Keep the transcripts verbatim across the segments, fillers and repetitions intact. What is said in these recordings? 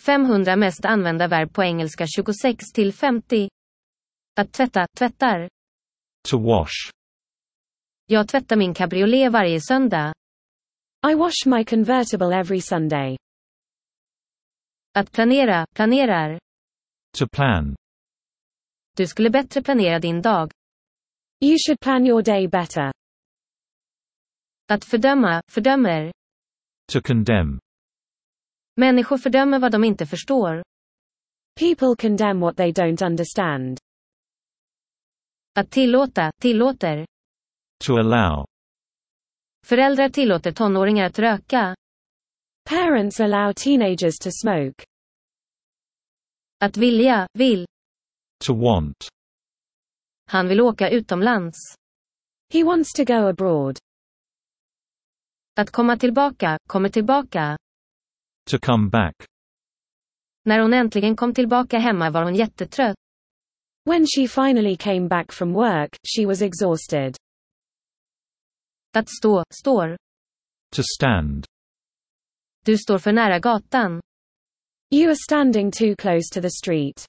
femhundra mest använda verb på engelska tjugosex till femtio. Att tvätta, tvättar. To wash. Jag tvättar min cabriolet varje söndag. I wash my convertible every Sunday. Att planera, planerar. To plan. Du skulle bättre planera din dag. You should plan your day better. Att fördöma, fördömer. To condemn. Människor fördömer vad de inte förstår. People condemn what they don't understand. Att tillåta, tillåter. To allow. Föräldrar tillåter tonåringar att röka. Parents allow teenagers to smoke. Att vilja, vill. To want. Han vill åka utomlands. He wants to go abroad. Att komma tillbaka, kommer tillbaka. To come back. När hon äntligen kom tillbaka hemma var hon jättetrött. When she finally came back from work, she was exhausted. Att stå, står. To stand. Du står för nära gatan. You are standing too close to the street.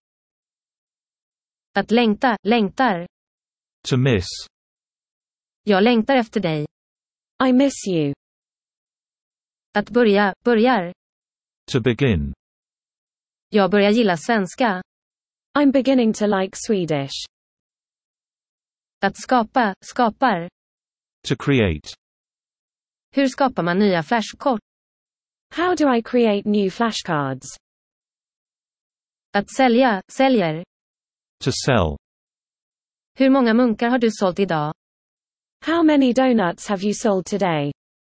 Att längta, längtar. To miss. Jag längtar efter dig. I miss you. Att börja, börjar. To begin. Jag börjar gilla svenska. I'm beginning to like Swedish. Att skapa, skapar. To create. Hur skapar man nya flashkort? How do I create new flashcards? Att sälja, säljer. To sell. Hur många munkar har du sålt idag? How many donuts have you sold today?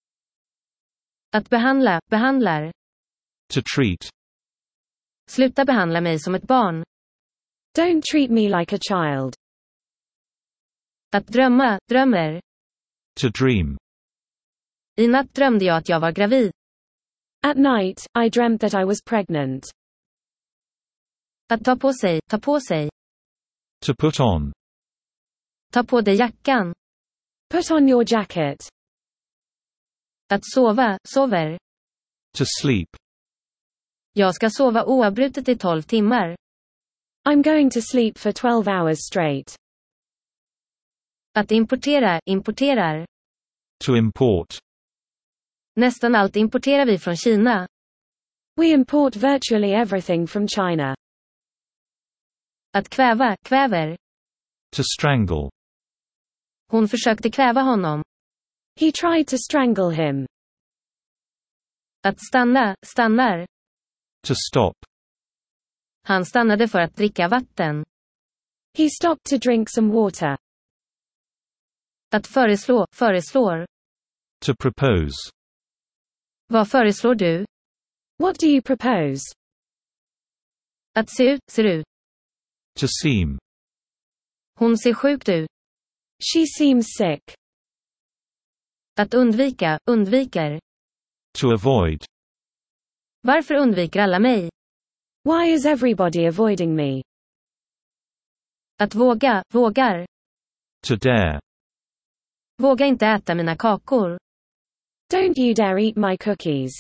Att behandla, behandlar. To treat. Sluta behandla mig som ett barn. Don't treat me like a child. Att drömma, drömmer. To dream. I natt drömde jag att jag var gravid. At night, I dreamt that I was pregnant. Att ta på sig, ta på sig. To put on. Ta på dig jackan. Put on your jacket. Att sova, sover. To sleep. Jag ska sova oavbrutet i tolv timmar. I'm going to sleep for twelve hours straight. Att importera, importerar. To import. Nästan allt importerar vi från Kina. We import virtually everything from China. Att kväva, kväver. To strangle. Hon försökte kväva honom. He tried to strangle him. Att stanna, stannar. To stop. Han stannade för att dricka vatten. He stopped to drink some water. Att föreslå, föreslår. To propose. Vad föreslår du? What do you propose? Att se ut, ser ut. To seem. Hon ser sjukt ut. She seems sick. Att undvika, undviker. To avoid. Varför undviker alla mig? Why is everybody avoiding me? Att våga, vågar. To dare. Våga inte äta mina kakor. Don't you dare eat my cookies.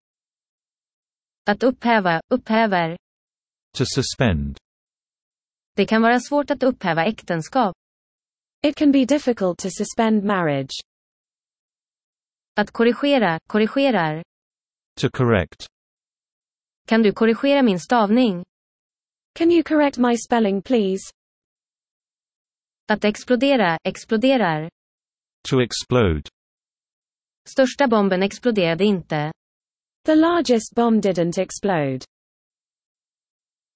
Att upphäva, upphäver. To suspend. Det kan vara svårt att upphäva äktenskap. It can be difficult to suspend marriage. Att korrigera, korrigerar. To correct. Kan du korrigera min stavning? Can you correct my spelling, please? Att explodera, exploderar. To explode. Största bomben exploderade inte. The largest bomb didn't explode.